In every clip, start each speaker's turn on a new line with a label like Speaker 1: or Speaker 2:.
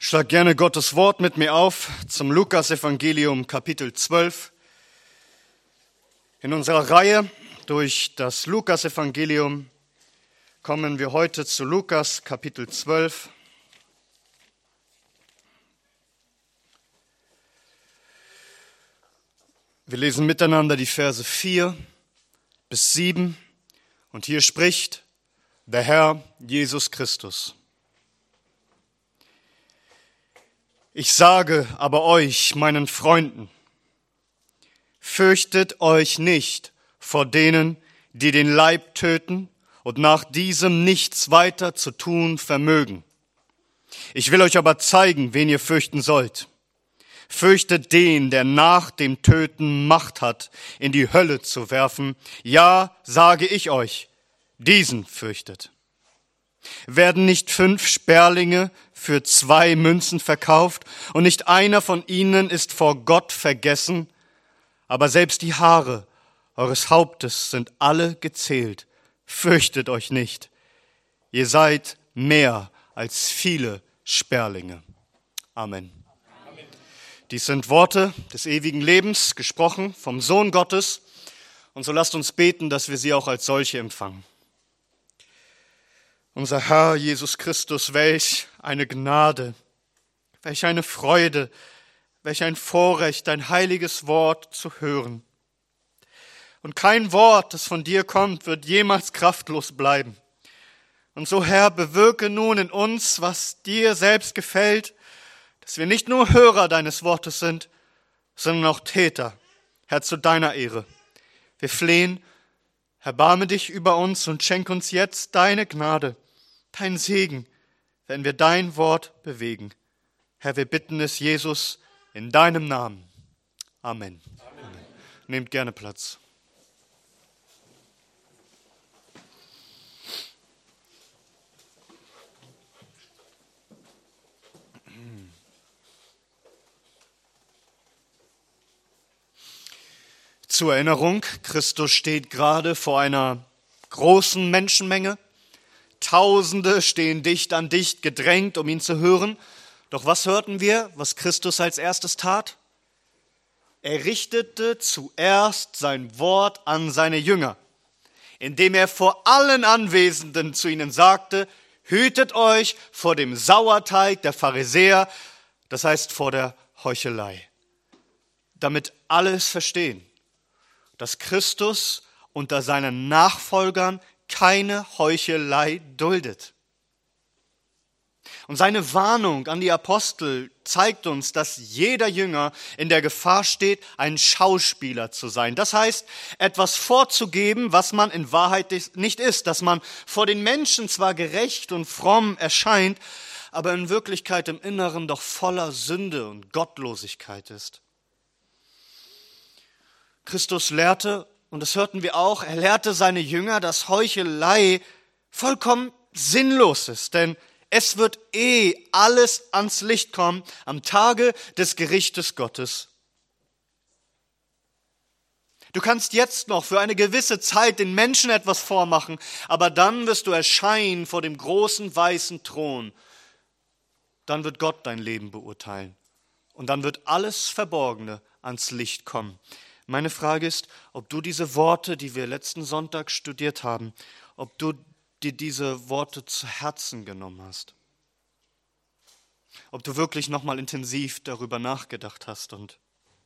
Speaker 1: Schlag gerne Gottes Wort mit mir auf zum Lukas-Evangelium, Kapitel 12. In unserer Reihe durch das Lukas-Evangelium kommen wir heute zu Lukas, Kapitel 12. Wir lesen miteinander die Verse 4 bis 7 und hier spricht der Herr Jesus Christus. Ich sage aber euch, meinen Freunden, fürchtet euch nicht vor denen, die den Leib töten und nach diesem nichts weiter zu tun vermögen. Ich will euch aber zeigen, wen ihr fürchten sollt. Fürchtet den, der nach dem Töten Macht hat, in die Hölle zu werfen. Ja, sage ich euch, diesen fürchtet. Werden nicht 5 Sperlinge für 2 Münzen verkauft und nicht einer von ihnen ist vor Gott vergessen? Aber selbst die Haare eures Hauptes sind alle gezählt. Fürchtet euch nicht. Ihr seid mehr als viele Sperlinge. Amen. Dies sind Worte des ewigen Lebens, gesprochen vom Sohn Gottes. Und so lasst uns beten, dass wir sie auch als solche empfangen. Unser Herr Jesus Christus, welch eine Gnade, welch eine Freude, welch ein Vorrecht, dein heiliges Wort zu hören. Und kein Wort, das von dir kommt, wird jemals kraftlos bleiben. Und so, Herr, bewirke nun in uns, was dir selbst gefällt, dass wir nicht nur Hörer deines Wortes sind, sondern auch Täter, Herr, zu deiner Ehre. Wir flehen, erbarme dich über uns und schenk uns jetzt deine Gnade, dein Segen, wenn wir dein Wort bewegen. Herr, wir bitten es, Jesus, in deinem Namen. Amen. Amen. Nehmt gerne Platz. Zur Erinnerung, Christus steht gerade vor einer großen Menschenmenge. Tausende stehen dicht an dicht gedrängt, um ihn zu hören. Doch was hörten wir, was Christus als erstes tat? Er richtete zuerst sein Wort an seine Jünger, indem er vor allen Anwesenden zu ihnen sagte, hütet euch vor dem Sauerteig der Pharisäer, das heißt vor der Heuchelei. Damit alle es verstehen, dass Christus unter seinen Nachfolgern keine Heuchelei duldet. Und seine Warnung an die Apostel zeigt uns, dass jeder Jünger in der Gefahr steht, ein Schauspieler zu sein. Das heißt, etwas vorzugeben, was man in Wahrheit nicht ist, dass man vor den Menschen zwar gerecht und fromm erscheint, aber in Wirklichkeit im Inneren doch voller Sünde und Gottlosigkeit ist. Christus lehrte, und das hörten wir auch, er lehrte seine Jünger, dass Heuchelei vollkommen sinnlos ist, denn es wird alles ans Licht kommen am Tage des Gerichtes Gottes. Du kannst jetzt noch für eine gewisse Zeit den Menschen etwas vormachen, aber dann wirst du erscheinen vor dem großen weißen Thron. Dann wird Gott dein Leben beurteilen und dann wird alles Verborgene ans Licht kommen. Meine Frage ist, ob du diese Worte, die wir letzten Sonntag studiert haben, ob du dir diese Worte zu Herzen genommen hast. Ob du wirklich nochmal intensiv darüber nachgedacht hast und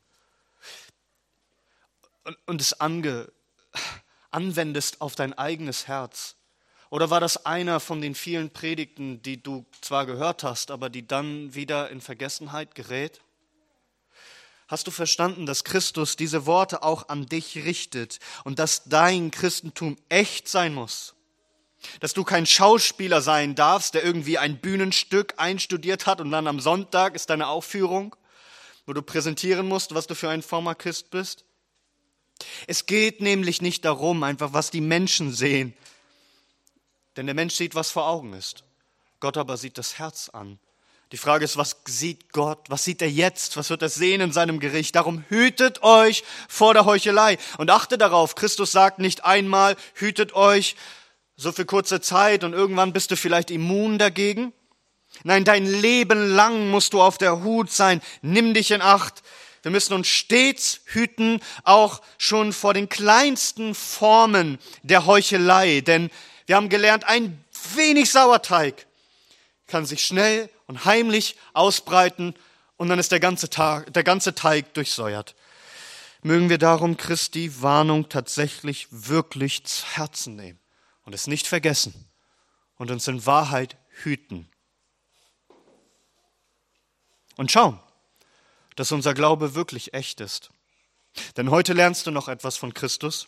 Speaker 1: es anwendest auf dein eigenes Herz. Oder war das einer von den vielen Predigten, die du zwar gehört hast, aber die dann wieder in Vergessenheit gerät? Hast du verstanden, dass Christus diese Worte auch an dich richtet und dass dein Christentum echt sein muss? Dass du kein Schauspieler sein darfst, der irgendwie ein Bühnenstück einstudiert hat und dann am Sonntag ist deine Aufführung, wo du präsentieren musst, was du für ein frommer Christ bist? Es geht nämlich nicht darum, einfach was die Menschen sehen, denn der Mensch sieht, was vor Augen ist. Gott aber sieht das Herz an. Die Frage ist, was sieht Gott? Was sieht er jetzt? Was wird er sehen in seinem Gericht? Darum hütet euch vor der Heuchelei. Und achte darauf, Christus sagt nicht einmal, hütet euch so für kurze Zeit und irgendwann bist du vielleicht immun dagegen, Nein, dein Leben lang musst du auf der Hut sein. Nimm dich in Acht. Wir müssen uns stets hüten, auch schon vor den kleinsten Formen der Heuchelei. Denn wir haben gelernt, ein wenig Sauerteig kann sich schnell und heimlich ausbreiten und dann ist der ganze Teig durchsäuert. Mögen wir darum Christi Warnung tatsächlich wirklich zu Herzen nehmen und es nicht vergessen und uns in Wahrheit hüten. Und schauen, dass unser Glaube wirklich echt ist. Denn heute lernst du noch etwas von Christus.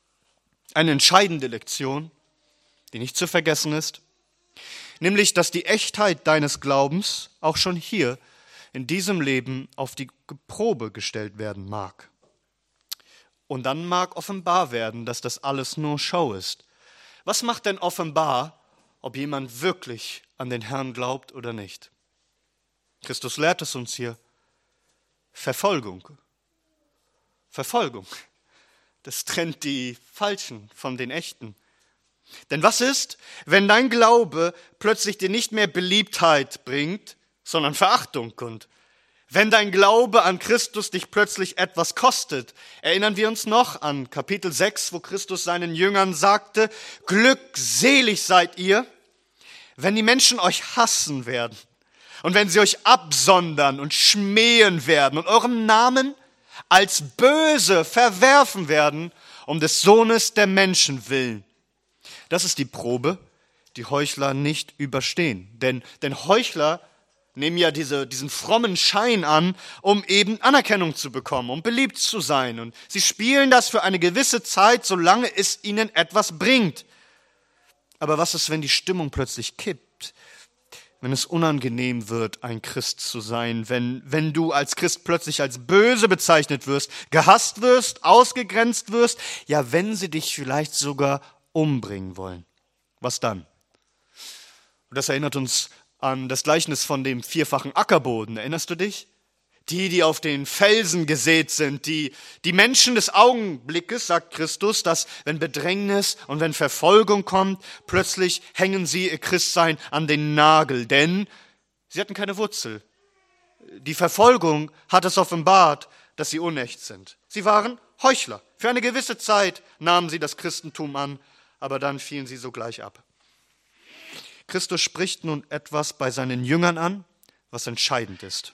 Speaker 1: Eine entscheidende Lektion, die nicht zu vergessen ist. Nämlich, dass die Echtheit deines Glaubens auch schon hier in diesem Leben auf die Probe gestellt werden mag. Und dann mag offenbar werden, dass das alles nur Show ist. Was macht denn offenbar, ob jemand wirklich an den Herrn glaubt oder nicht? Christus lehrt es uns hier. Verfolgung. Verfolgung. Das trennt die Falschen von den Echten. Denn was ist, wenn dein Glaube plötzlich dir nicht mehr Beliebtheit bringt, sondern Verachtung und wenn dein Glaube an Christus dich plötzlich etwas kostet? Erinnern wir uns noch an Kapitel 6, wo Christus seinen Jüngern sagte, glückselig seid ihr, wenn die Menschen euch hassen werden und wenn sie euch absondern und schmähen werden und euren Namen als böse verwerfen werden, um des Sohnes der Menschen willen. Das ist die Probe, die Heuchler nicht überstehen. Denn Heuchler nehmen ja diesen frommen Schein an, um eben Anerkennung zu bekommen, um beliebt zu sein. Und sie spielen das für eine gewisse Zeit, solange es ihnen etwas bringt. Aber was ist, wenn die Stimmung plötzlich kippt? Wenn es unangenehm wird, ein Christ zu sein, wenn du als Christ plötzlich als böse bezeichnet wirst, gehasst wirst, ausgegrenzt wirst, ja, wenn sie dich vielleicht sogar umbringen wollen. Was dann? Und das erinnert uns an das Gleichnis von dem vierfachen Ackerboden. Erinnerst du dich? Die auf den Felsen gesät sind, die Menschen des Augenblickes, sagt Christus, dass wenn Bedrängnis und wenn Verfolgung kommt, plötzlich hängen sie ihr Christsein an den Nagel, denn sie hatten keine Wurzel. Die Verfolgung hat es offenbart, dass sie unecht sind. Sie waren Heuchler. Für eine gewisse Zeit nahmen sie das Christentum an, aber dann fielen sie sogleich ab. Christus spricht nun etwas bei seinen Jüngern an, was entscheidend ist.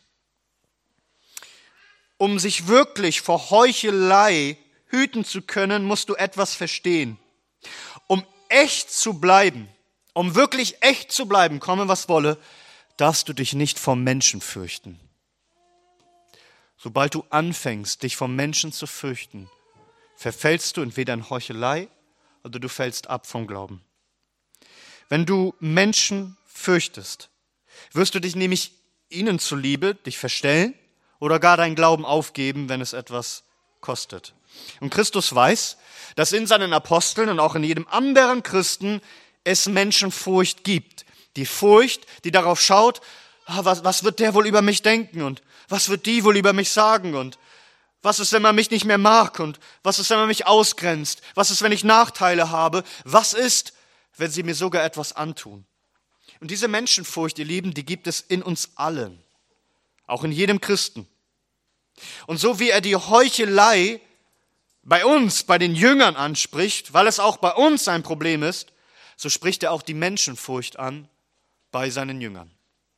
Speaker 1: Um sich wirklich vor Heuchelei hüten zu können, musst du etwas verstehen. Um echt zu bleiben, um wirklich echt zu bleiben, komme was wolle, darfst du dich nicht vor Menschen fürchten. Sobald du anfängst, dich vor Menschen zu fürchten, verfällst du entweder in Heuchelei oder du fällst ab vom Glauben. Wenn du Menschen fürchtest, wirst du dich nämlich ihnen zuliebe dich verstellen oder gar deinen Glauben aufgeben, wenn es etwas kostet. Und Christus weiß, dass in seinen Aposteln und auch in jedem anderen Christen es Menschenfurcht gibt. Die Furcht, die darauf schaut, was wird der wohl über mich denken und was wird die wohl über mich sagen und was ist, wenn man mich nicht mehr mag und was ist, wenn man mich ausgrenzt? Was ist, wenn ich Nachteile habe? Was ist, wenn sie mir sogar etwas antun? Und diese Menschenfurcht, ihr Lieben, die gibt es in uns allen. Auch in jedem Christen. Und so wie er die Heuchelei bei uns, bei den Jüngern anspricht, weil es auch bei uns ein Problem ist, so spricht er auch die Menschenfurcht an bei seinen Jüngern.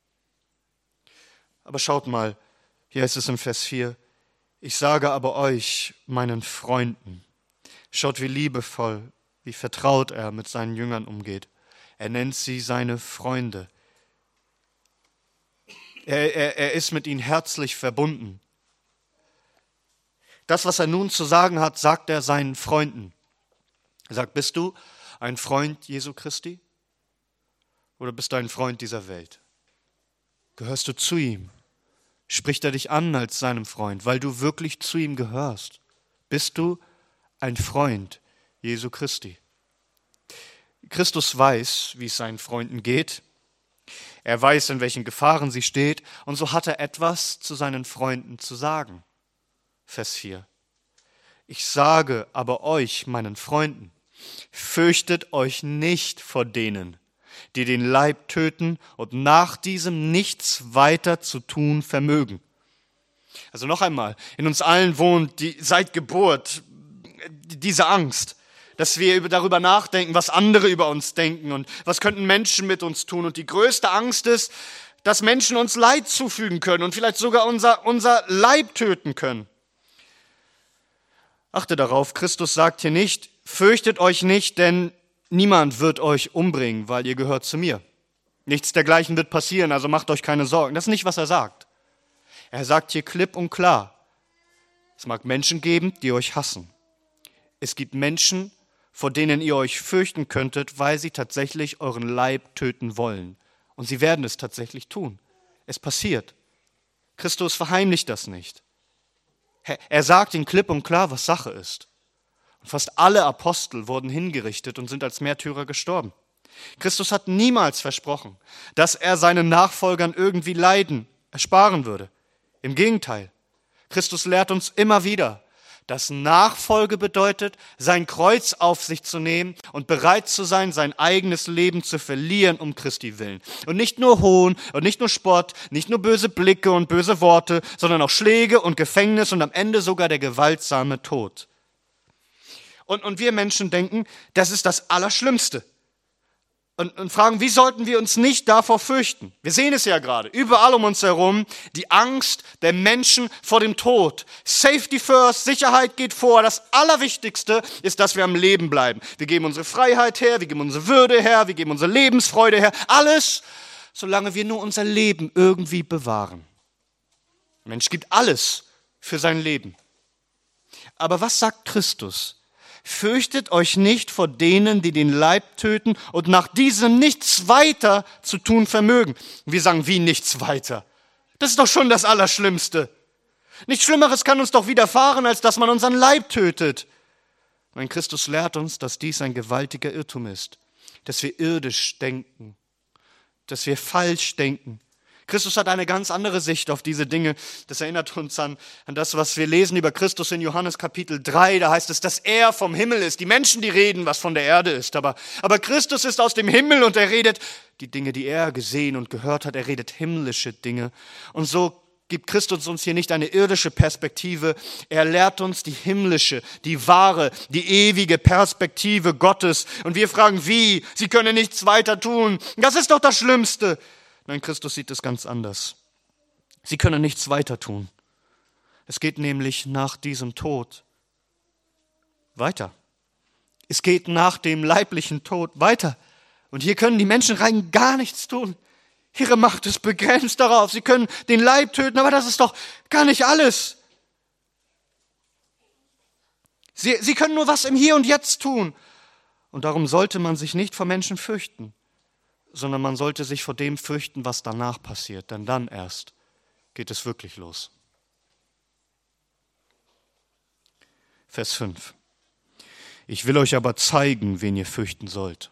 Speaker 1: Aber schaut mal, hier ist es im Vers 4, ich sage aber euch, meinen Freunden, schaut wie liebevoll, wie vertraut er mit seinen Jüngern umgeht. Er nennt sie seine Freunde. Er ist mit ihnen herzlich verbunden. Das, was er nun zu sagen hat, sagt er seinen Freunden. Er sagt, bist du ein Freund Jesu Christi oder bist du ein Freund dieser Welt? Gehörst du zu ihm? Spricht er dich an als seinem Freund, weil du wirklich zu ihm gehörst? Bist du ein Freund Jesu Christi? Christus weiß, wie es seinen Freunden geht. Er weiß, in welchen Gefahren sie steht. Und so hat er etwas zu seinen Freunden zu sagen. Vers 4. Ich sage aber euch, meinen Freunden, fürchtet euch nicht vor denen, die den Leib töten und nach diesem nichts weiter zu tun vermögen. Also noch einmal, in uns allen wohnt seit Geburt diese Angst, dass wir darüber nachdenken, was andere über uns denken und was könnten Menschen mit uns tun. Und die größte Angst ist, dass Menschen uns Leid zufügen können und vielleicht sogar unser Leib töten können. Achte darauf, Christus sagt hier nicht, fürchtet euch nicht, denn niemand wird euch umbringen, weil ihr gehört zu mir. Nichts dergleichen wird passieren, also macht euch keine Sorgen. Das ist nicht, was er sagt. Er sagt hier klipp und klar, es mag Menschen geben, die euch hassen. Es gibt Menschen, vor denen ihr euch fürchten könntet, weil sie tatsächlich euren Leib töten wollen. Und sie werden es tatsächlich tun. Es passiert. Christus verheimlicht das nicht. Er sagt ihnen klipp und klar, was Sache ist. Und fast alle Apostel wurden hingerichtet und sind als Märtyrer gestorben. Christus hat niemals versprochen, dass er seinen Nachfolgern irgendwie Leiden ersparen würde. Im Gegenteil, Christus lehrt uns immer wieder, dass Nachfolge bedeutet, sein Kreuz auf sich zu nehmen und bereit zu sein, sein eigenes Leben zu verlieren um Christi willen. Und nicht nur Hohn und nicht nur Spott, nicht nur böse Blicke und böse Worte, sondern auch Schläge und Gefängnis und am Ende sogar der gewaltsame Tod. Und wir Menschen denken, das ist das Allerschlimmste. Und fragen, wie sollten wir uns nicht davor fürchten? Wir sehen es ja gerade, überall um uns herum, die Angst der Menschen vor dem Tod. Safety first, Sicherheit geht vor. Das Allerwichtigste ist, dass wir am Leben bleiben. Wir geben unsere Freiheit her, wir geben unsere Würde her, wir geben unsere Lebensfreude her. Alles, solange wir nur unser Leben irgendwie bewahren. Der Mensch gibt alles für sein Leben. Aber was sagt Christus? Fürchtet euch nicht vor denen, die den Leib töten und nach diesem nichts weiter zu tun vermögen. Wir sagen, wie nichts weiter? Das ist doch schon das Allerschlimmste. Nichts Schlimmeres kann uns doch widerfahren, als dass man unseren Leib tötet. Mein Christus lehrt uns, dass dies ein gewaltiger Irrtum ist, dass wir irdisch denken, dass wir falsch denken. Christus hat eine ganz andere Sicht auf diese Dinge. Das erinnert uns an das, was wir lesen über Christus in Johannes Kapitel 3. Da heißt es, dass er vom Himmel ist. Die Menschen, die reden, was von der Erde ist. Aber Christus ist aus dem Himmel und er redet die Dinge, die er gesehen und gehört hat. Er redet himmlische Dinge. Und so gibt Christus uns hier nicht eine irdische Perspektive. Er lehrt uns die himmlische, die wahre, die ewige Perspektive Gottes. Und wir fragen, wie? Sie können nichts weiter tun. Das ist doch das Schlimmste. Nein, Christus sieht es ganz anders. Sie können nichts weiter tun. Es geht nämlich nach diesem Tod weiter. Es geht nach dem leiblichen Tod weiter. Und hier können die Menschen rein gar nichts tun. Ihre Macht ist begrenzt darauf. Sie können den Leib töten, aber das ist doch gar nicht alles. Sie können nur was im Hier und Jetzt tun. Und darum sollte man sich nicht vor Menschen fürchten, sondern man sollte sich vor dem fürchten, was danach passiert, denn dann erst geht es wirklich los. Vers 5. Ich will euch aber zeigen, wen ihr fürchten sollt.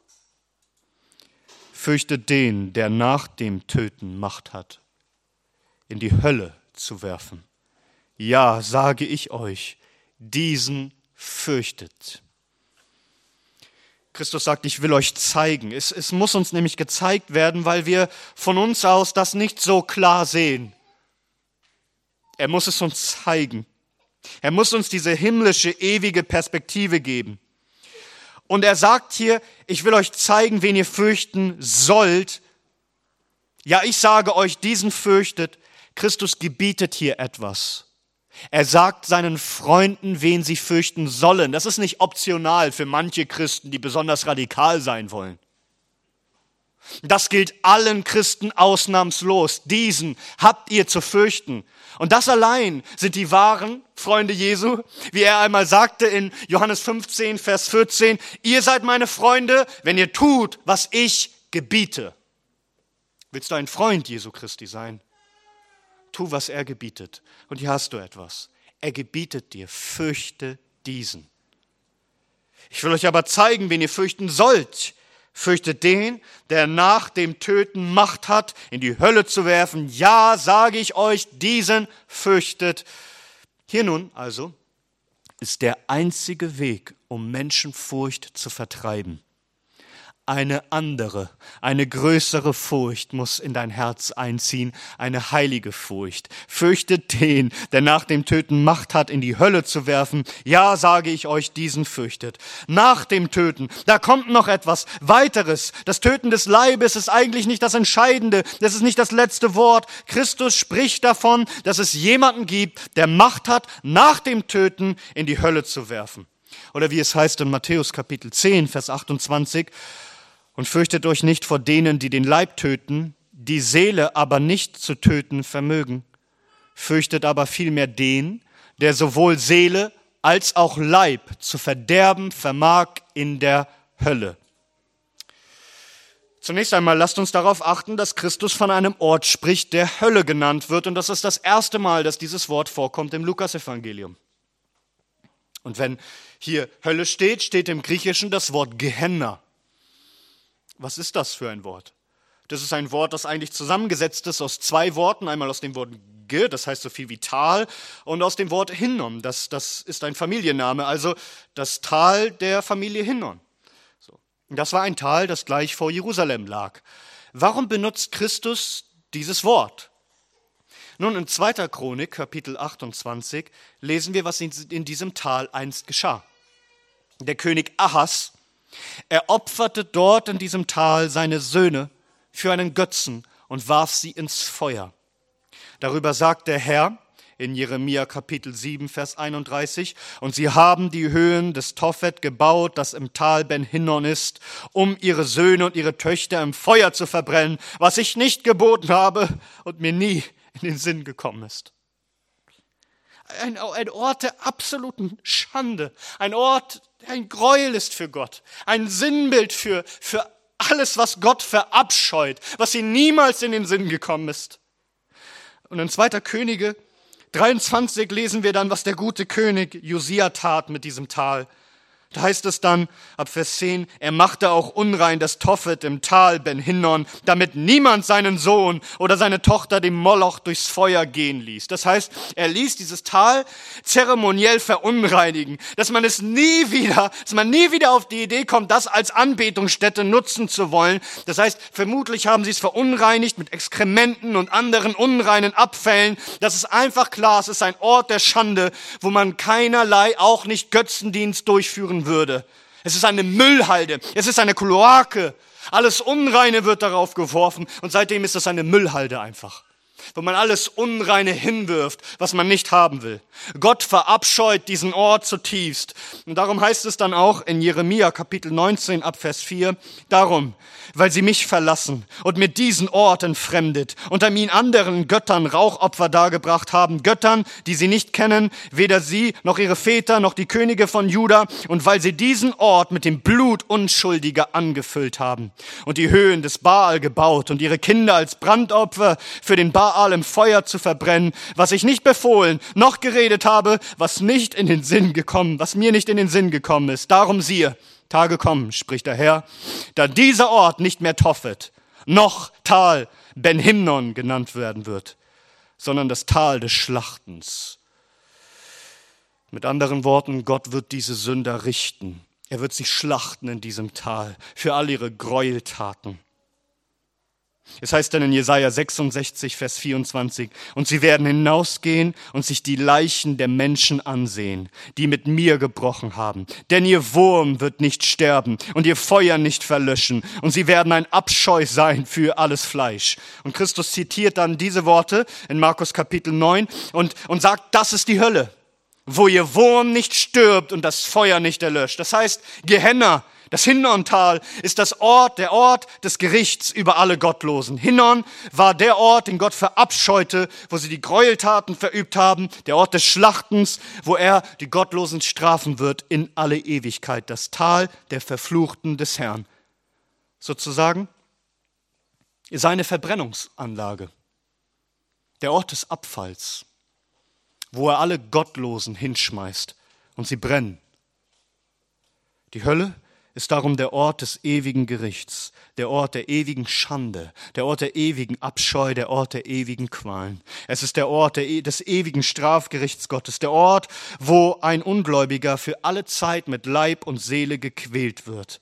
Speaker 1: Fürchtet den, der nach dem Töten Macht hat, in die Hölle zu werfen. Ja, sage ich euch, diesen fürchtet. Christus sagt, ich will euch zeigen. Es muss uns nämlich gezeigt werden, weil wir von uns aus das nicht so klar sehen. Er muss es uns zeigen. Er muss uns diese himmlische, ewige Perspektive geben. Und er sagt hier, ich will euch zeigen, wen ihr fürchten sollt. Ja, ich sage euch, diesen fürchtet. Christus gebietet hier etwas. Er sagt seinen Freunden, wen sie fürchten sollen. Das ist nicht optional für manche Christen, die besonders radikal sein wollen. Das gilt allen Christen ausnahmslos. Diesen habt ihr zu fürchten. Und das allein sind die wahren Freunde Jesu, wie er einmal sagte in Johannes 15, Vers 14, ihr seid meine Freunde, wenn ihr tut, was ich gebiete. Willst du ein Freund Jesu Christi sein? Tu, was er gebietet. Und hier hast du etwas. Er gebietet dir, fürchte diesen. Ich will euch aber zeigen, wen ihr fürchten sollt. Fürchtet den, der nach dem Töten Macht hat, in die Hölle zu werfen. Ja, sage ich euch, diesen fürchtet. Hier nun also ist der einzige Weg, um Menschenfurcht zu vertreiben. eine andere, eine größere Furcht muss in dein Herz einziehen, eine heilige Furcht. Fürchtet den, der nach dem Töten Macht hat, in die Hölle zu werfen. Ja, sage ich euch, diesen fürchtet. Nach dem Töten, da kommt noch etwas weiteres. Das Töten des Leibes ist eigentlich nicht das Entscheidende, das ist nicht das letzte Wort. Christus spricht davon, dass es jemanden gibt, der Macht hat, nach dem Töten in die Hölle zu werfen. Oder wie es heißt in Matthäus Kapitel 10, Vers 28, und fürchtet euch nicht vor denen, die den Leib töten, die Seele aber nicht zu töten vermögen. Fürchtet aber vielmehr den, der sowohl Seele als auch Leib zu verderben vermag in der Hölle. Zunächst einmal lasst uns darauf achten, dass Christus von einem Ort spricht, der Hölle genannt wird. Und das ist das erste Mal, dass dieses Wort vorkommt im Lukasevangelium. Und wenn hier Hölle steht, steht im Griechischen das Wort Gehenna. Was ist das für ein Wort? Das ist ein Wort, das eigentlich zusammengesetzt ist aus zwei Worten. Einmal aus dem Wort Ge, das heißt so viel wie Tal, und aus dem Wort Hinnom, das ist ein Familienname, also das Tal der Familie Hinnom. So. Das war ein Tal, das gleich vor Jerusalem lag. Warum benutzt Christus dieses Wort? Nun, in 2. Chronik, Kapitel 28, lesen wir, was in diesem Tal einst geschah. Der König Ahas, er opferte dort in diesem Tal seine Söhne für einen Götzen und warf sie ins Feuer. Darüber sagt der Herr in Jeremia Kapitel 7, Vers 31, und sie haben die Höhen des Tophet gebaut, das im Tal Ben Hinnom ist, um ihre Söhne und ihre Töchter im Feuer zu verbrennen, was ich nicht geboten habe und mir nie in den Sinn gekommen ist. Ein Ort der absoluten Schande, ein Ort, der ein Gräuel ist für Gott, ein Sinnbild für alles, was Gott verabscheut, was ihm niemals in den Sinn gekommen ist. Und in 2. Könige 23 lesen wir dann, was der gute König Josia tat mit diesem Tal. Da heißt es dann, ab Vers 10, er machte auch unrein das Tophet im Tal Ben Hinnom, damit niemand seinen Sohn oder seine Tochter dem Moloch durchs Feuer gehen ließ. Das heißt, er ließ dieses Tal zeremoniell verunreinigen, dass man nie wieder auf die Idee kommt, das als Anbetungsstätte nutzen zu wollen. Das heißt, vermutlich haben sie es verunreinigt mit Exkrementen und anderen unreinen Abfällen. Das ist einfach klar, es ist ein Ort der Schande, wo man keinerlei, auch nicht Götzendienst durchführen würde. Es ist eine Müllhalde, es ist eine Kloake. Alles Unreine wird darauf geworfen und seitdem ist es eine Müllhalde einfach, wo man alles Unreine hinwirft, was man nicht haben will. Gott verabscheut diesen Ort zutiefst. Und darum heißt es dann auch in Jeremia Kapitel 19 ab Vers 4, darum, weil sie mich verlassen und mir diesen Ort entfremdet und an ihn anderen Göttern Rauchopfer dargebracht haben, Göttern, die sie nicht kennen, weder sie noch ihre Väter noch die Könige von Juda, und weil sie diesen Ort mit dem Blut Unschuldiger angefüllt haben und die Höhen des Baal gebaut und ihre Kinder als Brandopfer für den Baal im Feuer zu verbrennen, was ich nicht befohlen, noch geredet habe, was mir nicht in den Sinn gekommen ist. Darum siehe, Tage kommen, spricht der Herr, da dieser Ort nicht mehr Tophet, noch Tal Ben Hinnom genannt werden wird, sondern das Tal des Schlachtens. Mit anderen Worten, Gott wird diese Sünder richten. Er wird sie schlachten in diesem Tal für all ihre Gräueltaten. Es heißt dann in Jesaja 66, Vers 24, und sie werden hinausgehen und sich die Leichen der Menschen ansehen, die mit mir gebrochen haben. Denn ihr Wurm wird nicht sterben und ihr Feuer nicht verlöschen und sie werden ein Abscheu sein für alles Fleisch. Und Christus zitiert dann diese Worte in Markus Kapitel 9 und sagt, das ist die Hölle, wo ihr Wurm nicht stirbt und das Feuer nicht erlöscht. Das heißt, Gehenna, das Hinnomtal ist der Ort des Gerichts über alle Gottlosen. Hinnom war der Ort, den Gott verabscheute, wo sie die Gräueltaten verübt haben, der Ort des Schlachtens, wo er die Gottlosen strafen wird in alle Ewigkeit. Das Tal der Verfluchten des Herrn. Sozusagen seine Verbrennungsanlage, der Ort des Abfalls, wo er alle Gottlosen hinschmeißt und sie brennen. Die Hölle ist darum der Ort des ewigen Gerichts, der Ort der ewigen Schande, der Ort der ewigen Abscheu, der Ort der ewigen Qualen. Es ist der Ort des ewigen Strafgerichts Gottes, der Ort, wo ein Ungläubiger für alle Zeit mit Leib und Seele gequält wird.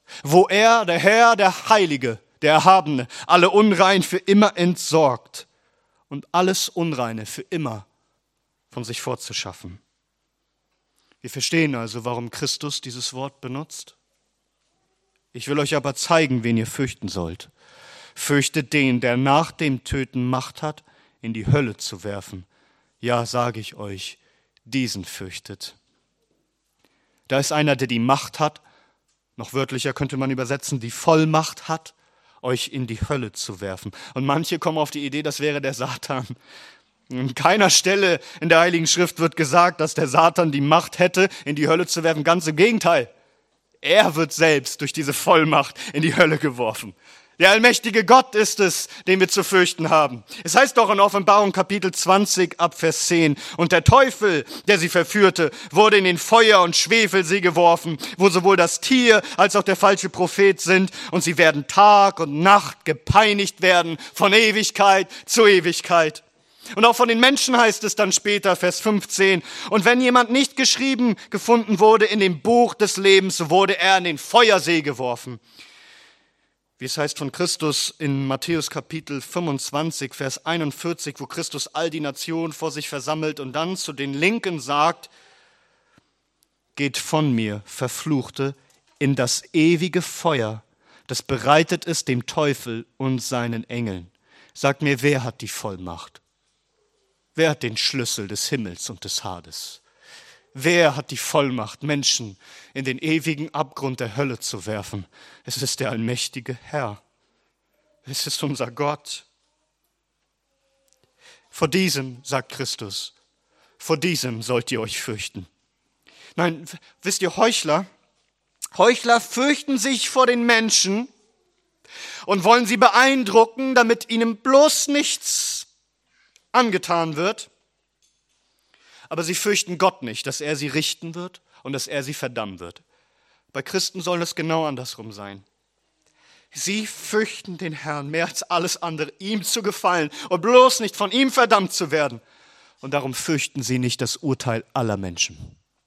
Speaker 1: wo er, der Herr, der Heilige, der Erhabene, alle Unrein für immer entsorgt und alles Unreine für immer von sich fortzuschaffen. Wir verstehen also, warum Christus dieses Wort benutzt. Ich will euch aber zeigen, wen ihr fürchten sollt. Fürchtet den, der nach dem Töten Macht hat, in die Hölle zu werfen. Ja, sage ich euch, diesen fürchtet. Da ist einer, der die Macht hat, noch wörtlicher könnte man übersetzen, die Vollmacht hat, euch in die Hölle zu werfen. Und manche kommen auf die Idee, das wäre der Satan. An keiner Stelle in der Heiligen Schrift wird gesagt, dass der Satan die Macht hätte, in die Hölle zu werfen. Ganz im Gegenteil. Er wird selbst durch diese Vollmacht in die Hölle geworfen. Der allmächtige Gott ist es, den wir zu fürchten haben. Es heißt doch in Offenbarung Kapitel 20 ab Vers 10, und der Teufel, der sie verführte, wurde in den Feuer- und Schwefelsee geworfen, wo sowohl das Tier als auch der falsche Prophet sind, und sie werden Tag und Nacht gepeinigt werden von Ewigkeit zu Ewigkeit. Und auch von den Menschen heißt es dann später, Vers 15, und wenn jemand nicht geschrieben gefunden wurde in dem Buch des Lebens, so wurde er in den Feuersee geworfen. Wie es heißt von Christus in Matthäus Kapitel 25, Vers 41, wo Christus all die Nationen vor sich versammelt und dann zu den Linken sagt, geht von mir, Verfluchte, in das ewige Feuer, das bereitet ist dem Teufel und seinen Engeln. Sagt mir, wer hat die Vollmacht? Wer hat den Schlüssel des Himmels und des Hades? Wer hat die Vollmacht, Menschen in den ewigen Abgrund der Hölle zu werfen? Es ist der allmächtige Herr. Es ist unser Gott. Vor diesem, sagt Christus, vor diesem sollt ihr euch fürchten. Nein, wisst ihr, Heuchler fürchten sich vor den Menschen und wollen sie beeindrucken, damit ihnen bloß nichts angetan wird. Aber sie fürchten Gott nicht, dass er sie richten wird und dass er sie verdammen wird. Bei Christen soll es genau andersrum sein. Sie fürchten den Herrn mehr als alles andere, ihm zu gefallen und bloß nicht von ihm verdammt zu werden. Und darum fürchten sie nicht das Urteil aller Menschen.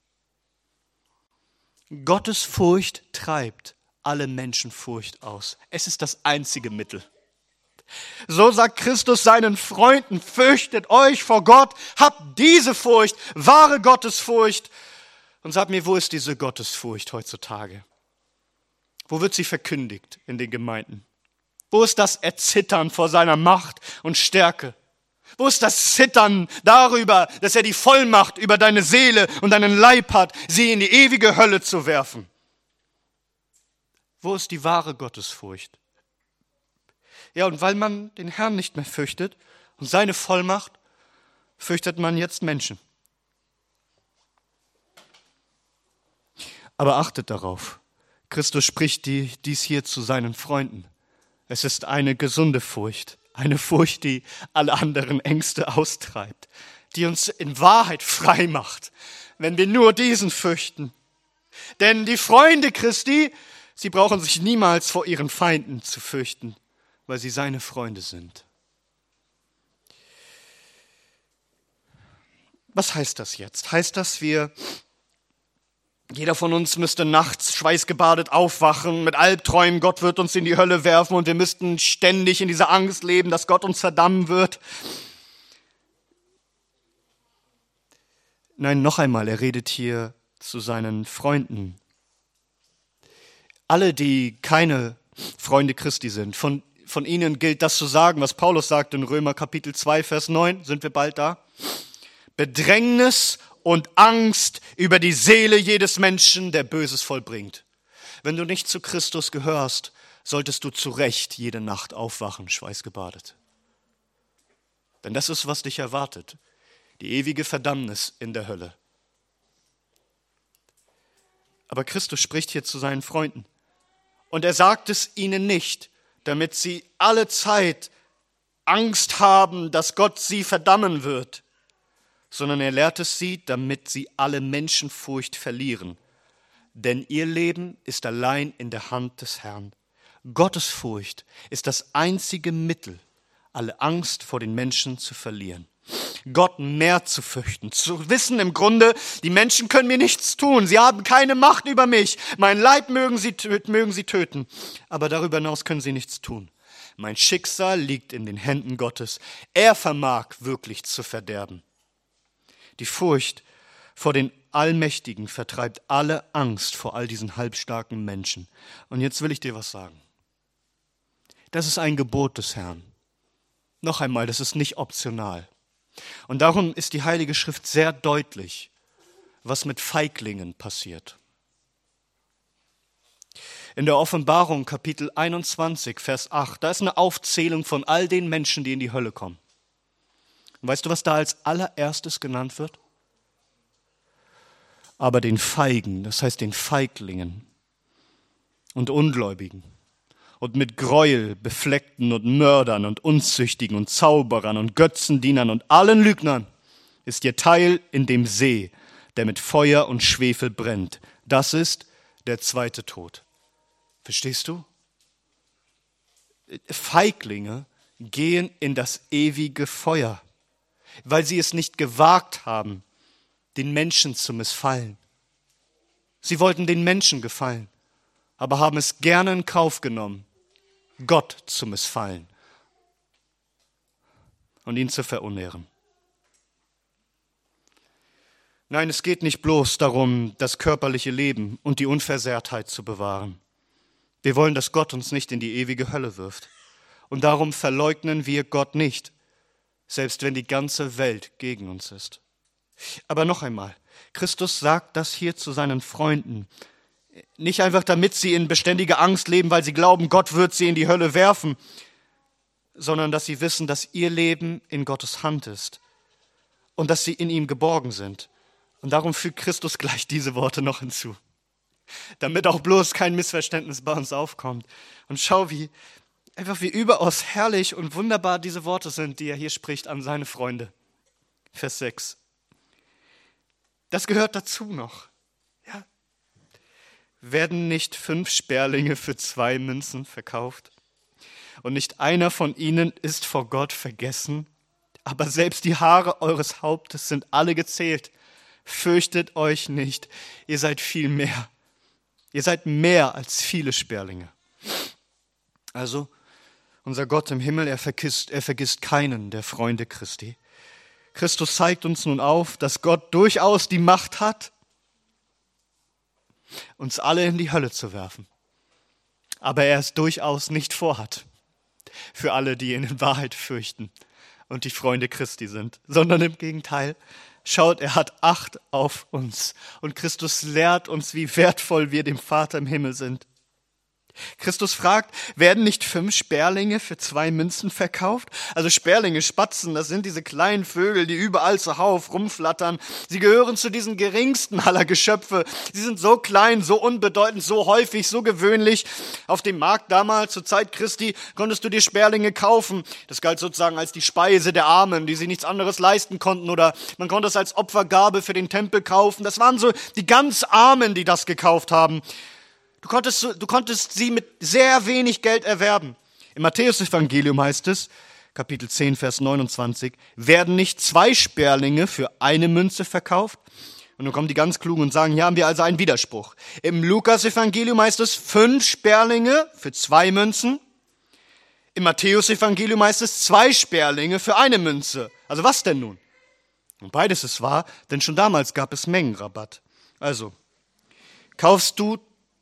Speaker 1: Gottes Furcht treibt alle Menschenfurcht aus. Es ist das einzige Mittel. So sagt Christus seinen Freunden, fürchtet euch vor Gott, habt diese Furcht, wahre Gottesfurcht. Und sagt mir, wo ist diese Gottesfurcht heutzutage? Wo wird sie verkündigt in den Gemeinden? Wo ist das Erzittern vor seiner Macht und Stärke? Wo ist das Zittern darüber, dass er die Vollmacht über deine Seele und deinen Leib hat, sie in die ewige Hölle zu werfen? Wo ist die wahre Gottesfurcht? Ja, und weil man den Herrn nicht mehr fürchtet und seine Vollmacht, fürchtet man jetzt Menschen. Aber achtet darauf, Christus spricht dies hier zu seinen Freunden. Es ist eine gesunde Furcht, eine Furcht, die alle anderen Ängste austreibt, die uns in Wahrheit frei macht, wenn wir nur diesen fürchten. Denn die Freunde Christi, sie brauchen sich niemals vor ihren Feinden zu fürchten, weil sie seine Freunde sind. Was heißt das jetzt? Heißt das, jeder von uns müsste nachts schweißgebadet aufwachen, mit Albträumen, Gott wird uns in die Hölle werfen und wir müssten ständig in dieser Angst leben, dass Gott uns verdammen wird? Nein, noch einmal, er redet hier zu seinen Freunden. Alle, die keine Freunde Christi sind, von ihnen gilt das zu sagen, was Paulus sagt in Römer Kapitel 2, Vers 9, sind wir bald da? Bedrängnis und Angst über die Seele jedes Menschen, der Böses vollbringt. Wenn du nicht zu Christus gehörst, solltest du zu Recht jede Nacht aufwachen, schweißgebadet. Denn das ist, was dich erwartet, die ewige Verdammnis in der Hölle. Aber Christus spricht hier zu seinen Freunden. Und er sagt es ihnen nicht, damit sie alle Zeit Angst haben, dass Gott sie verdammen wird, sondern er lehrt es sie, damit sie alle Menschenfurcht verlieren. Denn ihr Leben ist allein in der Hand des Herrn. Gottesfurcht ist das einzige Mittel, alle Angst vor den Menschen zu verlieren. Gott mehr zu fürchten, zu wissen im Grunde, die Menschen können mir nichts tun, sie haben keine Macht über mich, mein Leib mögen sie töten, aber darüber hinaus können sie nichts tun. Mein Schicksal liegt in den Händen Gottes, er vermag wirklich zu verderben. Die Furcht vor den Allmächtigen vertreibt alle Angst vor all diesen halbstarken Menschen. Und jetzt will ich dir was sagen. Das ist ein Gebot des Herrn. Noch einmal, das ist nicht optional. Und darum ist die Heilige Schrift sehr deutlich, was mit Feiglingen passiert. In der Offenbarung, Kapitel 21, Vers 8, da ist eine Aufzählung von all den Menschen, die in die Hölle kommen. Und weißt du, was da als allererstes genannt wird? Aber den Feigen, das heißt den Feiglingen und Ungläubigen und mit Gräuel befleckten und Mördern und Unzüchtigen und Zauberern und Götzendienern und allen Lügnern ist ihr Teil in dem See, der mit Feuer und Schwefel brennt. Das ist der zweite Tod. Verstehst du? Feiglinge gehen in das ewige Feuer, weil sie es nicht gewagt haben, den Menschen zu missfallen. Sie wollten den Menschen gefallen, aber haben es gerne in Kauf genommen, Gott zu missfallen und ihn zu verunehren. Nein, es geht nicht bloß darum, das körperliche Leben und die Unversehrtheit zu bewahren. Wir wollen, dass Gott uns nicht in die ewige Hölle wirft. Und darum verleugnen wir Gott nicht, selbst wenn die ganze Welt gegen uns ist. Aber noch einmal, Christus sagt das hier zu seinen Freunden. Nicht einfach, damit sie in beständiger Angst leben, weil sie glauben, Gott wird sie in die Hölle werfen, sondern dass sie wissen, dass ihr Leben in Gottes Hand ist und dass sie in ihm geborgen sind. Und darum fügt Christus gleich diese Worte noch hinzu, damit auch bloß kein Missverständnis bei uns aufkommt. Und schau, wie überaus herrlich und wunderbar diese Worte sind, die er hier spricht an seine Freunde. Vers 6. Das gehört dazu noch. Ja. Werden nicht 5 Sperlinge für 2 Münzen verkauft? Und nicht einer von ihnen ist vor Gott vergessen? Aber selbst die Haare eures Hauptes sind alle gezählt. Fürchtet euch nicht, ihr seid viel mehr. Ihr seid mehr als viele Sperlinge. Also, unser Gott im Himmel, er vergisst keinen der Freunde Christi. Christus zeigt uns nun auf, dass Gott durchaus die Macht hat, uns alle in die Hölle zu werfen. Aber er es durchaus nicht vorhat, für alle, die ihn in Wahrheit fürchten und die Freunde Christi sind, sondern im Gegenteil. Schaut, er hat Acht auf uns und Christus lehrt uns, wie wertvoll wir dem Vater im Himmel sind. Christus fragt, werden nicht 5 Sperlinge für 2 Münzen verkauft? Also Sperlinge, Spatzen, das sind diese kleinen Vögel, die überall zuhauf rumflattern. Sie gehören zu diesen geringsten aller Geschöpfe. Sie sind so klein, so unbedeutend, so häufig, so gewöhnlich. Auf dem Markt damals, zur Zeit Christi, konntest du dir Sperlinge kaufen. Das galt sozusagen als die Speise der Armen, die sich nichts anderes leisten konnten. Oder man konnte es als Opfergabe für den Tempel kaufen. Das waren so die ganz Armen, die das gekauft haben. Du konntest sie mit sehr wenig Geld erwerben. Im Matthäus-Evangelium heißt es, Kapitel 10, Vers 29, werden nicht 2 Sperlinge für 1 Münze verkauft? Und dann kommen die ganz Klugen und sagen, hier haben wir also einen Widerspruch. Im Lukas-Evangelium heißt es 5 Sperlinge für 2 Münzen. Im Matthäus-Evangelium heißt es 2 Sperlinge für 1 Münze. Also was denn nun? Und beides ist wahr, denn schon damals gab es Mengenrabatt. Also, kaufst du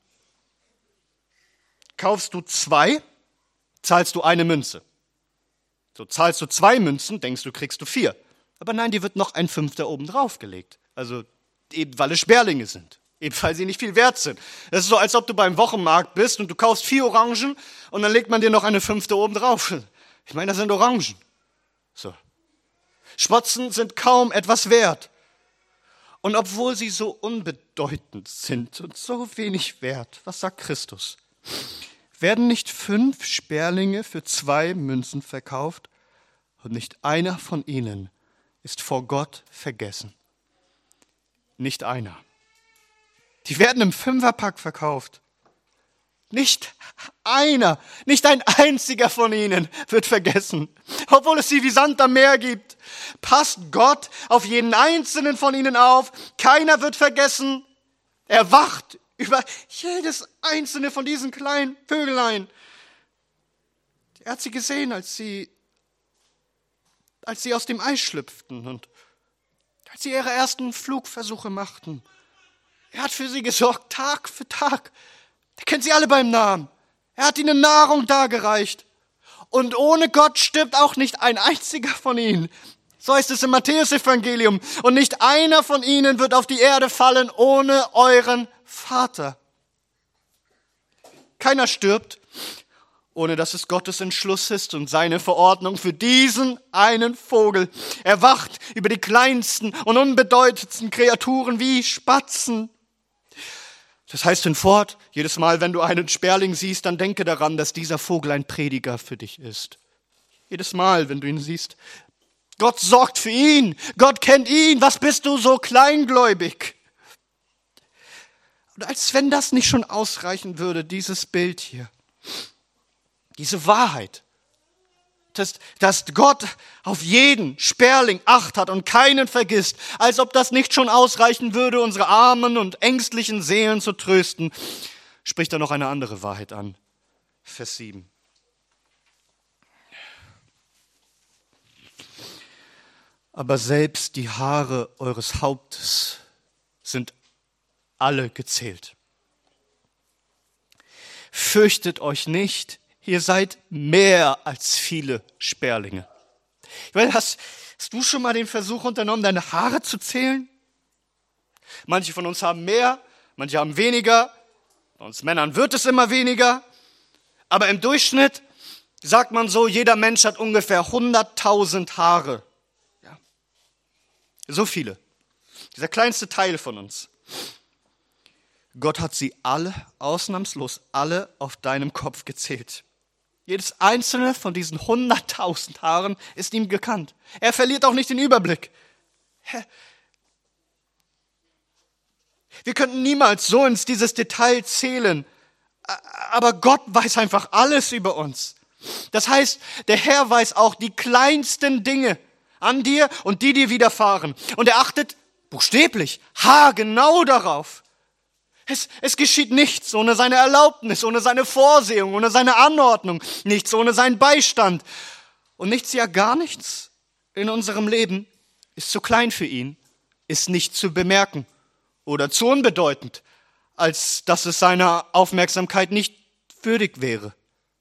Speaker 1: 2, zahlst du 1 Münze. So, zahlst du 2 Münzen, denkst du, kriegst du 4. Aber nein, dir wird noch ein 5. oben drauf gelegt. Also eben, weil es Sperlinge sind. Eben, weil sie nicht viel wert sind. Das ist so, als ob du beim Wochenmarkt bist und du kaufst 4 Orangen und dann legt man dir noch eine 5. oben drauf. Ich meine, das sind Orangen. So. Spatzen sind kaum etwas wert. Und obwohl sie so unbedeutend sind und so wenig wert, was sagt Christus? Werden nicht 5 Sperlinge für 2 Münzen verkauft und nicht einer von ihnen ist vor Gott vergessen. Nicht einer. Die werden im 5er-Pack verkauft. Nicht einer, nicht ein einziger von ihnen wird vergessen, obwohl es sie wie Sand am Meer gibt. Passt Gott auf jeden einzelnen von ihnen auf. Keiner wird vergessen. Er wacht über jedes einzelne von diesen kleinen Vögelein. Er hat sie gesehen, als sie aus dem Ei schlüpften und als sie ihre ersten Flugversuche machten. Er hat für sie gesorgt, Tag für Tag. Er kennt sie alle beim Namen. Er hat ihnen Nahrung dargereicht. Und ohne Gott stirbt auch nicht ein einziger von ihnen. So heißt es im Matthäus-Evangelium. Und nicht einer von ihnen wird auf die Erde fallen ohne euren Vater. Keiner stirbt, ohne dass es Gottes Entschluss ist und seine Verordnung für diesen einen Vogel. Er wacht über die kleinsten und unbedeutendsten Kreaturen wie Spatzen. Das heißt hinfort, jedes Mal, wenn du einen Sperling siehst, dann denke daran, dass dieser Vogel ein Prediger für dich ist. Jedes Mal, wenn du ihn siehst. Gott sorgt für ihn. Gott kennt ihn. Was bist du so kleingläubig? Und als wenn das nicht schon ausreichen würde, dieses Bild hier. Diese Wahrheit, dass Gott auf jeden Sperling Acht hat und keinen vergisst, als ob das nicht schon ausreichen würde, unsere armen und ängstlichen Seelen zu trösten, spricht er noch eine andere Wahrheit an. Vers 7. Aber selbst die Haare eures Hauptes sind alle gezählt. Fürchtet euch nicht, ihr seid mehr als viele Sperlinge. Hast du schon mal den Versuch unternommen, deine Haare zu zählen? Manche von uns haben mehr, manche haben weniger. Bei uns Männern wird es immer weniger. Aber im Durchschnitt sagt man so, jeder Mensch hat ungefähr 100.000 Haare. Ja. So viele. Dieser kleinste Teil von uns. Gott hat sie alle, ausnahmslos alle, auf deinem Kopf gezählt. Jedes einzelne von diesen 100.000 Haaren ist ihm bekannt. Er verliert auch nicht den Überblick. Wir könnten niemals so ins dieses Detail zählen. Aber Gott weiß einfach alles über uns. Das heißt, der Herr weiß auch die kleinsten Dinge an dir und die dir widerfahren. Und er achtet buchstäblich, haargenau darauf. Es geschieht nichts ohne seine Erlaubnis, ohne seine Vorsehung, ohne seine Anordnung, nichts ohne seinen Beistand. Und nichts, ja gar nichts in unserem Leben ist zu klein für ihn, ist nicht zu bemerken oder zu unbedeutend, als dass es seiner Aufmerksamkeit nicht würdig wäre.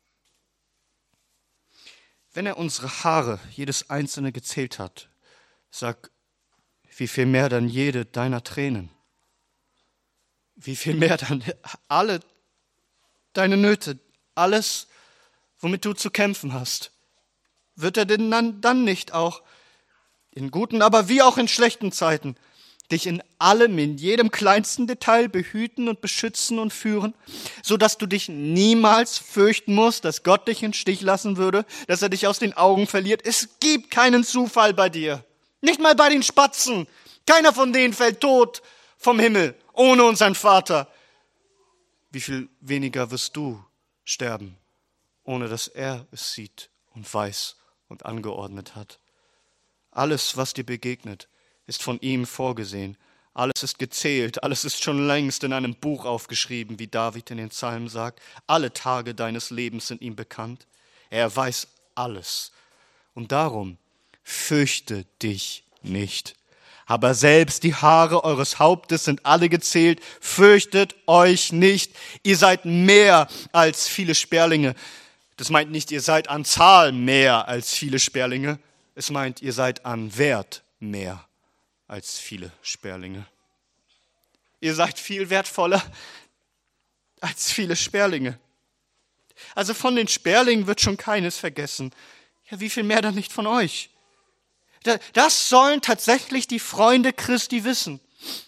Speaker 1: Wenn er unsere Haare, jedes einzelne gezählt hat, sag, wie viel mehr dann jede deiner Tränen? Wie viel mehr dann alle deine Nöte, alles, womit du zu kämpfen hast? Wird er denn dann nicht auch in guten, aber wie auch in schlechten Zeiten dich in allem, in jedem kleinsten Detail behüten und beschützen und führen, so dass du dich niemals fürchten musst, dass Gott dich in den Stich lassen würde, dass er dich aus den Augen verliert? Es gibt keinen Zufall bei dir. Nicht mal bei den Spatzen. Keiner von denen fällt tot vom Himmel. Ohne unseren Vater. Wie viel weniger wirst du sterben, ohne dass er es sieht und weiß und angeordnet hat. Alles, was dir begegnet, ist von ihm vorgesehen. Alles ist gezählt, alles ist schon längst in einem Buch aufgeschrieben, wie David in den Psalmen sagt. Alle Tage deines Lebens sind ihm bekannt. Er weiß alles. Und darum fürchte dich nicht. Aber selbst die Haare eures Hauptes sind alle gezählt. Fürchtet euch nicht. Ihr seid mehr als viele Sperlinge. Das meint nicht, ihr seid an Zahl mehr als viele Sperlinge. Es meint, ihr seid an Wert mehr als viele Sperlinge. Ihr seid viel wertvoller als viele Sperlinge. Also von den Sperlingen wird schon keines vergessen. Ja, wie viel mehr dann nicht von euch? Das sollen tatsächlich die Freunde Christi wissen,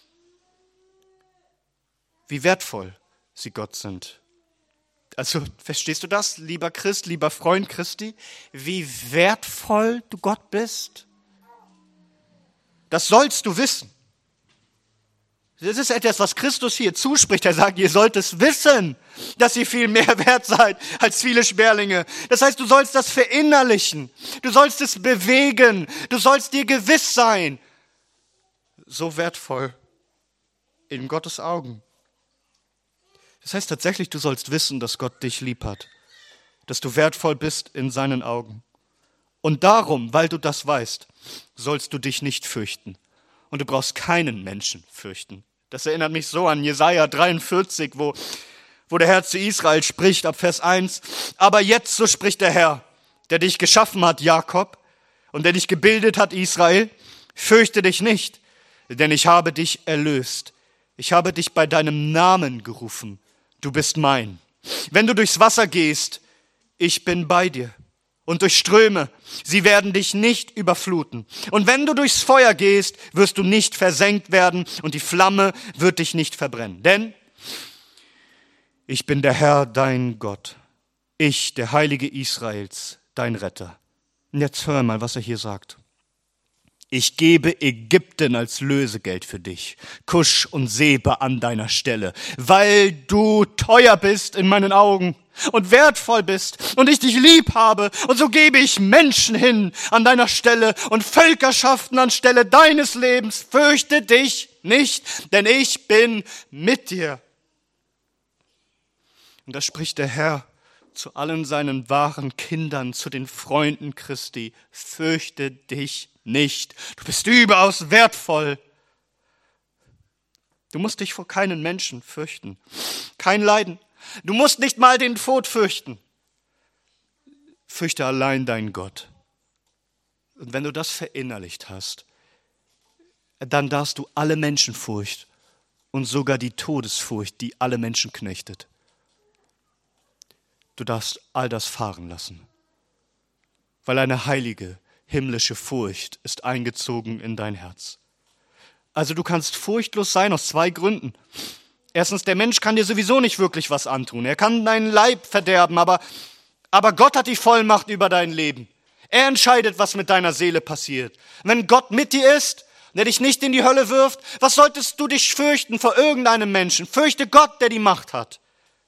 Speaker 1: wie wertvoll sie Gott sind. Also, verstehst du das, lieber Christ, lieber Freund Christi, wie wertvoll du Gott bist? Das sollst du wissen. Das ist etwas, was Christus hier zuspricht. Er sagt, ihr sollt es wissen, dass ihr viel mehr wert seid als viele Sperlinge. Das heißt, du sollst das verinnerlichen. Du sollst es bewegen. Du sollst dir gewiss sein. So wertvoll in Gottes Augen. Das heißt tatsächlich, du sollst wissen, dass Gott dich lieb hat. Dass du wertvoll bist in seinen Augen. Und darum, weil du das weißt, sollst du dich nicht fürchten. Und du brauchst keinen Menschen fürchten. Das erinnert mich so an Jesaja 43, wo der Herr zu Israel spricht, ab Vers 1. Aber jetzt, so spricht der Herr, der dich geschaffen hat, Jakob, und der dich gebildet hat, Israel, fürchte dich nicht, denn ich habe dich erlöst. Ich habe dich bei deinem Namen gerufen. Du bist mein. Wenn du durchs Wasser gehst, ich bin bei dir. Und durch Ströme, sie werden dich nicht überfluten. Und wenn du durchs Feuer gehst, wirst du nicht versenkt werden und die Flamme wird dich nicht verbrennen. Denn ich bin der Herr, dein Gott. Ich, der Heilige Israels, dein Retter. Und jetzt hör mal, was er hier sagt. Ich gebe Ägypten als Lösegeld für dich, Kusch und Sebe an deiner Stelle, weil du teuer bist in meinen Augen und wertvoll bist und ich dich lieb habe. Und so gebe ich Menschen hin an deiner Stelle und Völkerschaften anstelle deines Lebens. Fürchte dich nicht, denn ich bin mit dir. Und da spricht der Herr zu allen seinen wahren Kindern, zu den Freunden Christi. Fürchte dich nicht. Du bist überaus wertvoll. Du musst dich vor keinen Menschen fürchten. Kein Leiden. Du musst nicht mal den Tod fürchten. Fürchte allein deinen Gott. Und wenn du das verinnerlicht hast, dann darfst du alle Menschenfurcht und sogar die Todesfurcht, die alle Menschen knechtet. Du darfst all das fahren lassen, weil eine heilige, himmlische Furcht ist eingezogen in dein Herz. Also du kannst furchtlos sein aus zwei Gründen. Erstens, der Mensch kann dir sowieso nicht wirklich was antun. Er kann deinen Leib verderben, aber Gott hat die Vollmacht über dein Leben. Er entscheidet, was mit deiner Seele passiert. Wenn Gott mit dir ist, der dich nicht in die Hölle wirft, was solltest du dich fürchten vor irgendeinem Menschen? Fürchte Gott, der die Macht hat.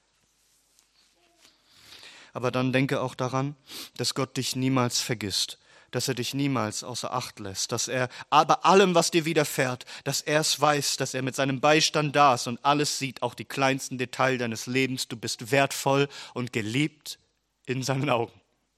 Speaker 1: Aber dann denke auch daran, dass Gott dich niemals vergisst, dass er dich niemals außer Acht lässt, dass er bei allem, was dir widerfährt, dass er es weiß, dass er mit seinem Beistand da ist und alles sieht, auch die kleinsten Details deines Lebens. Du bist wertvoll und geliebt in seinen Augen.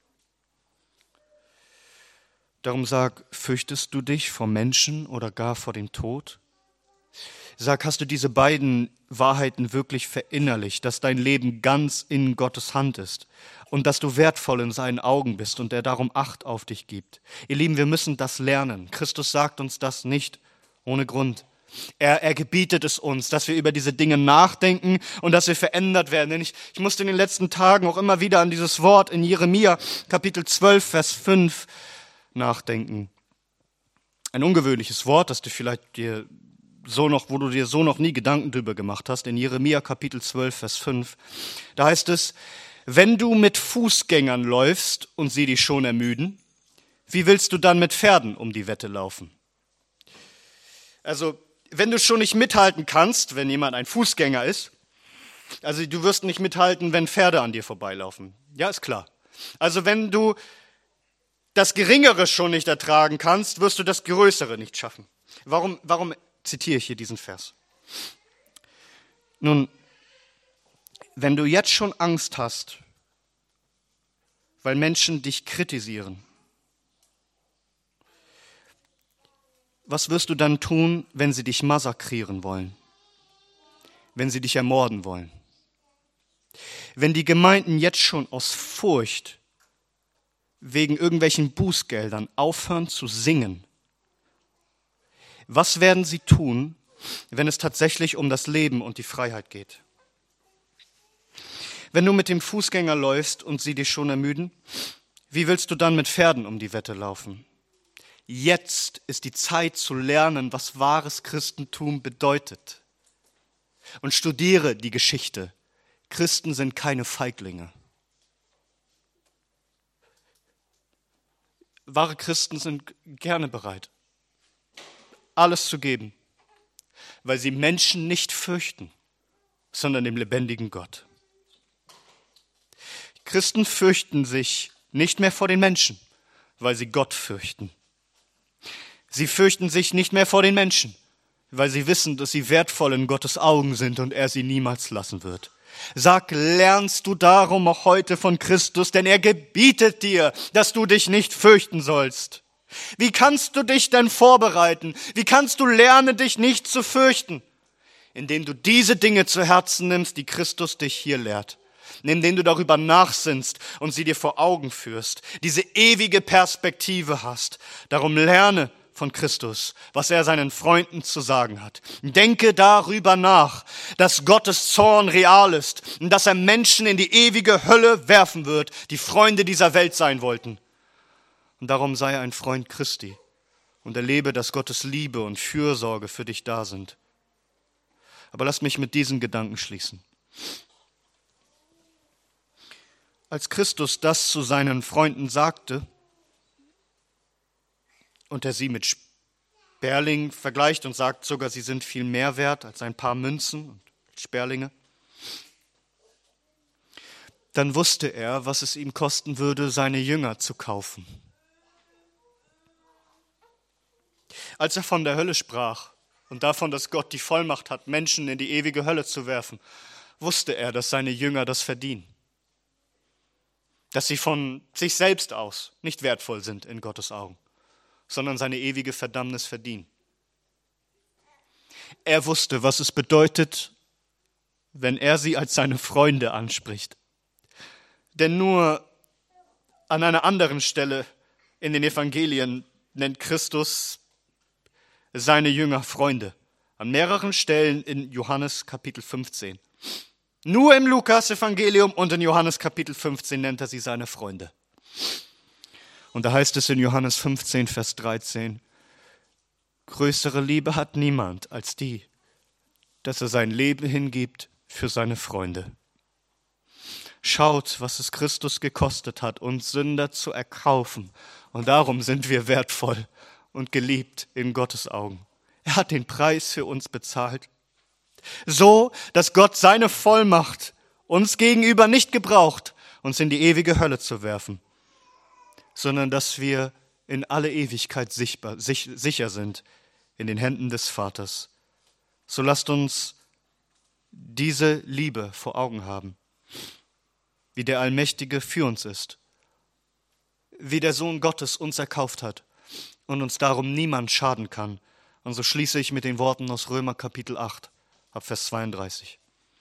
Speaker 1: Darum sag, fürchtest du dich vor Menschen oder gar vor dem Tod? Sag, hast du diese beiden Wahrheiten wirklich verinnerlicht, dass dein Leben ganz in Gottes Hand ist und dass du wertvoll in seinen Augen bist und er darum Acht auf dich gibt? Ihr Lieben, wir müssen das lernen. Christus sagt uns das nicht ohne Grund. Er gebietet es uns, dass wir über diese Dinge nachdenken und dass wir verändert werden. Denn ich musste in den letzten Tagen auch immer wieder an dieses Wort in Jeremia, Kapitel 12, Vers 5 nachdenken. Ein ungewöhnliches Wort, das du vielleicht wo du dir so noch nie Gedanken drüber gemacht hast, in Jeremia Kapitel 12, Vers 5. Da heißt es, wenn du mit Fußgängern läufst und sie dich schon ermüden, wie willst du dann mit Pferden um die Wette laufen? Also, wenn du schon nicht mithalten kannst, wenn jemand ein Fußgänger ist, also du wirst nicht mithalten, wenn Pferde an dir vorbeilaufen. Ja, ist klar. Also wenn du das Geringere schon nicht ertragen kannst, wirst du das Größere nicht schaffen. Warum zitiere ich hier diesen Vers? Nun, wenn du jetzt schon Angst hast, weil Menschen dich kritisieren, was wirst du dann tun, wenn sie dich massakrieren wollen? Wenn sie dich ermorden wollen? Wenn die Gemeinden jetzt schon aus Furcht wegen irgendwelchen Bußgeldern aufhören zu singen, was werden sie tun, wenn es tatsächlich um das Leben und die Freiheit geht? Wenn du mit dem Fußgänger läufst und sie dich schon ermüden, wie willst du dann mit Pferden um die Wette laufen? Jetzt ist die Zeit zu lernen, was wahres Christentum bedeutet. Und studiere die Geschichte. Christen sind keine Feiglinge. Wahre Christen sind gerne bereit, alles zu geben. weil sie Menschen nicht fürchten, sondern den lebendigen Gott. Christen fürchten sich nicht mehr vor den Menschen, weil sie Gott fürchten. Sie fürchten sich nicht mehr vor den Menschen, weil sie wissen, dass sie wertvoll in Gottes Augen sind und er sie niemals lassen wird. Sag, lernst du darum auch heute von Christus, denn er gebietet dir, dass du dich nicht fürchten sollst. Wie kannst du dich denn vorbereiten? Wie kannst du lernen, dich nicht zu fürchten? Indem du diese Dinge zu Herzen nimmst, die Christus dich hier lehrt. Indem du darüber nachsinnst und sie dir vor Augen führst. Diese ewige Perspektive hast. Darum lerne von Christus, was er seinen Freunden zu sagen hat. Denke darüber nach, dass Gottes Zorn real ist und dass er Menschen in die ewige Hölle werfen wird, die Freunde dieser Welt sein wollten. Und darum sei ein Freund Christi und erlebe, dass Gottes Liebe und Fürsorge für dich da sind. Aber lass mich mit diesen Gedanken schließen. Als Christus das zu seinen Freunden sagte und er sie mit Sperlingen vergleicht und sagt sogar, sie sind viel mehr wert als ein paar Münzen und Sperlinge, dann wusste er, was es ihm kosten würde, seine Jünger zu kaufen. Als er von der Hölle sprach und davon, dass Gott die Vollmacht hat, Menschen in die ewige Hölle zu werfen, wusste er, dass seine Jünger das verdienen. Dass sie von sich selbst aus nicht wertvoll sind in Gottes Augen, sondern seine ewige Verdammnis verdienen. Er wusste, was es bedeutet, wenn er sie als seine Freunde anspricht. Denn nur an einer anderen Stelle in den Evangelien nennt Christus seine Jünger Freunde. An mehreren Stellen in Johannes Kapitel 15. Nur im Lukas-Evangelium und in Johannes Kapitel 15 nennt er sie seine Freunde. Und da heißt es in Johannes 15, Vers 13, größere Liebe hat niemand als die, dass er sein Leben hingibt für seine Freunde. Schaut, was es Christus gekostet hat, uns Sünder zu erkaufen. Und darum sind wir wertvoll und geliebt in Gottes Augen. Er hat den Preis für uns bezahlt. So, dass Gott seine Vollmacht uns gegenüber nicht gebraucht, uns in die ewige Hölle zu werfen, sondern dass wir in alle Ewigkeit sicher sind in den Händen des Vaters. So lasst uns diese Liebe vor Augen haben, wie der Allmächtige für uns ist, wie der Sohn Gottes uns erkauft hat und uns darum niemand schaden kann. Und so schließe ich mit den Worten aus Römer Kapitel 8, ab Vers 32.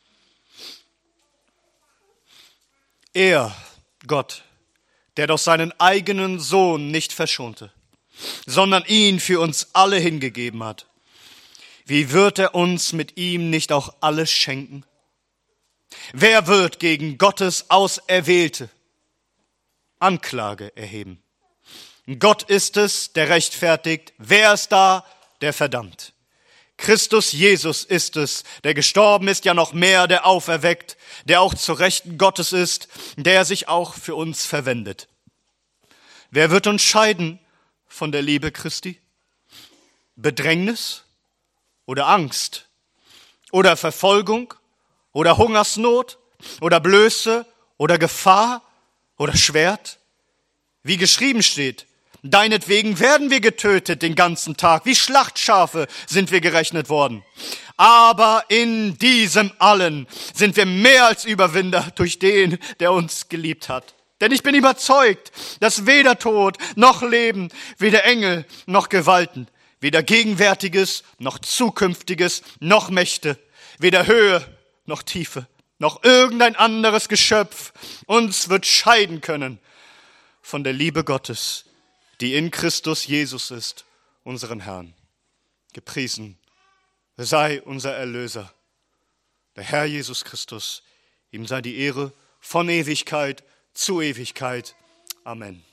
Speaker 1: Er, Gott, der doch seinen eigenen Sohn nicht verschonte, sondern ihn für uns alle hingegeben hat, wie wird er uns mit ihm nicht auch alles schenken? Wer wird gegen Gottes Auserwählte Anklage erheben? Gott ist es, der rechtfertigt. Wer ist da, der verdammt? Christus Jesus ist es, der gestorben ist, ja noch mehr, der auferweckt, der auch zur Rechten Gottes ist, der sich auch für uns verwendet. Wer wird uns scheiden von der Liebe Christi? Bedrängnis oder Angst oder Verfolgung oder Hungersnot oder Blöße oder Gefahr oder Schwert? Wie geschrieben steht, deinetwegen werden wir getötet den ganzen Tag, wie Schlachtschafe sind wir gerechnet worden. Aber in diesem allen sind wir mehr als Überwinder durch den, der uns geliebt hat. Denn ich bin überzeugt, dass weder Tod noch Leben, weder Engel noch Gewalten, weder Gegenwärtiges noch Zukünftiges noch Mächte, weder Höhe noch Tiefe, noch irgendein anderes Geschöpf uns wird scheiden können von der Liebe Gottes, die in Christus Jesus ist, unseren Herrn. Gepriesen sei unser Erlöser, der Herr Jesus Christus. Ihm sei die Ehre von Ewigkeit zu Ewigkeit. Amen.